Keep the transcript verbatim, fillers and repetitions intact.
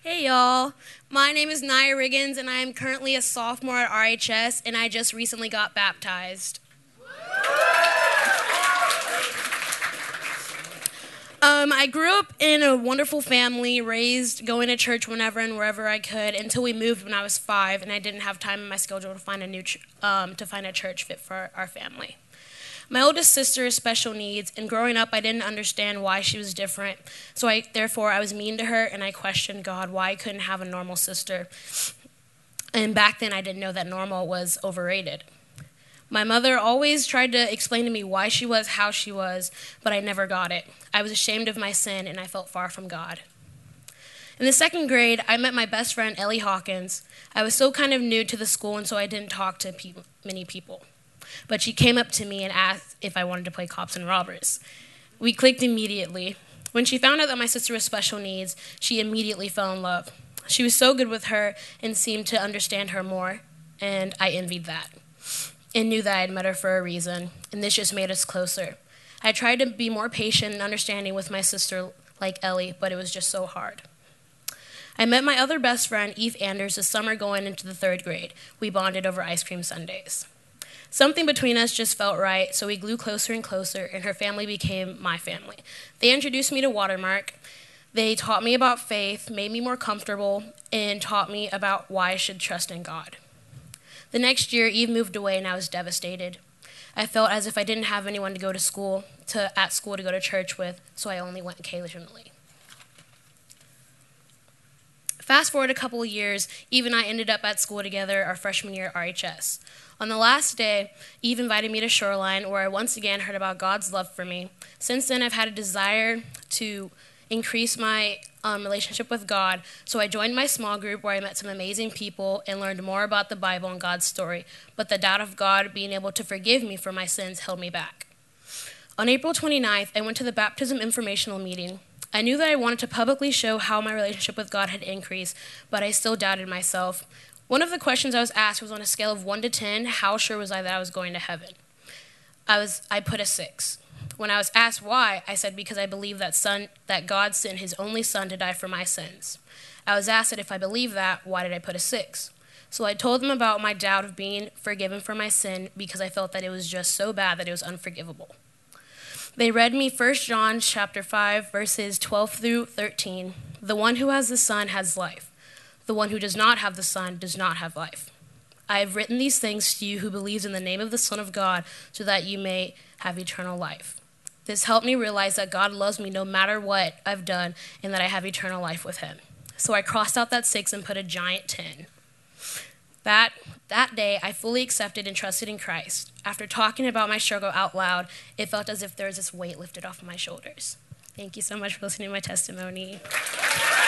Hey y'all, my name is Nia Riggins and I am currently a sophomore at R H S and I just recently got baptized. Um, I grew up in a wonderful family, raised going to church whenever and wherever I could until we moved when I was five and I didn't have time in my schedule to find a new ch- um, to find a church fit for our family. My oldest sister has special needs, and growing up, I didn't understand why she was different. So I, therefore, I was mean to her, and I questioned God why I couldn't have a normal sister. And back then, I didn't know that normal was overrated. My mother always tried to explain to me why she was how she was, but I never got it. I was ashamed of my sin, and I felt far from God. In the second grade, I met my best friend, Ellie Hawkins. I was so kind of new to the school, and so I didn't talk to pe- many people. But she came up to me and asked if I wanted to play cops and robbers. We clicked immediately. When she found out that my sister was special needs, she immediately fell in love. She was so good with her and seemed to understand her more, and I envied that and knew that I had met her for a reason, and this just made us closer. I tried to be more patient and understanding with my sister like Ellie, but it was just so hard. I met my other best friend, Eve Anders, this summer going into the third grade. We bonded over ice cream sundaes. Something between us just felt right, so we grew closer and closer, and her family became my family. They introduced me to Watermark. They taught me about faith, made me more comfortable, and taught me about why I should trust in God. The next year, Eve moved away, and I was devastated. I felt as if I didn't have anyone to go to school, to at school to go to church with, so I only went occasionally. Fast forward a couple of years, Eve and I ended up at school together our freshman year at R H S. On the last day, Eve invited me to Shoreline, where I once again heard about God's love for me. Since then, I've had a desire to increase my um, relationship with God, so I joined my small group where I met some amazing people and learned more about the Bible and God's story, but the doubt of God being able to forgive me for my sins held me back. On April twenty-ninth, I went to the baptism informational meeting. I knew that I wanted to publicly show how my relationship with God had increased, but I still doubted myself. One of the questions I was asked was on a scale of one to ten, how sure was I that I was going to heaven? I was I put a six. When I was asked why, I said because I believe that son that God sent his only son to die for my sins. I was asked that if I believed that, why did I put a six? So I told them about my doubt of being forgiven for my sin because I felt that it was just so bad that it was unforgivable. They read me First John chapter five, verses twelve through thirteen. The one who has the Son has life. The one who does not have the Son does not have life. I have written these things to you who believes in the name of the Son of God so that you may have eternal life. This helped me realize that God loves me no matter what I've done and that I have eternal life with him. So I crossed out that six and put a giant ten. That, that day, I fully accepted and trusted in Christ. After talking about my struggle out loud, it felt as if there was this weight lifted off of my shoulders. Thank you so much for listening to my testimony.